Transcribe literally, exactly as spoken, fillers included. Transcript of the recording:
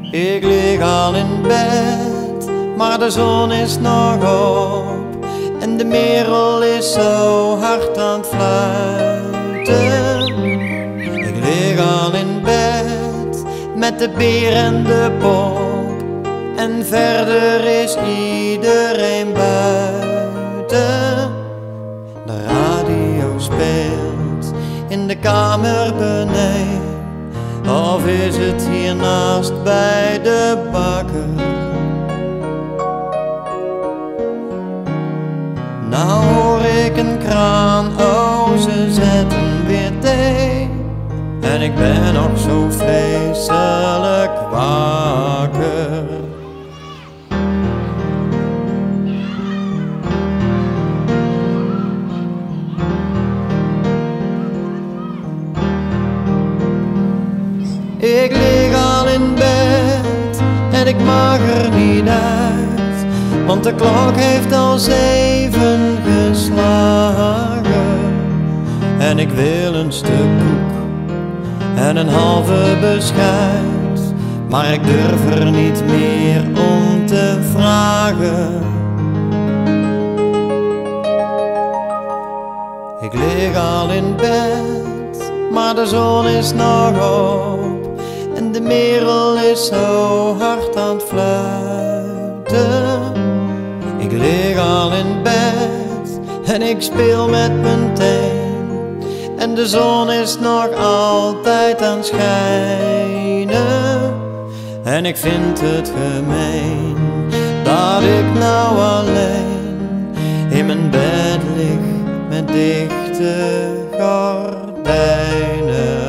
Ik lig al in bed, maar de zon is nog op en de merel is zo hard aan het fluiten. Ik lig al in bed met de beer en de pop en verder is iedereen buiten. De radio speelt in de kamer beneden, of is het hiernaast bij de bakker? Nou hoor ik een kraan, oh ze zetten weer thee en ik ben nog zo vreselijk wakker. Ik lig al in bed en ik mag er niet uit, want de klok heeft al zeven geslagen. En ik wil een stuk koek en een halve beschuit, maar ik durf er niet meer om te vragen. Ik lig al in bed, maar de zon is nog op en de merel is zo hard aan het fluiten. Ik lig al in bed en ik speel met mijn teen en de zon is nog altijd aan het schijnen. En ik vind het gemeen dat ik nou alleen in mijn bed lig met dichte gordijnen.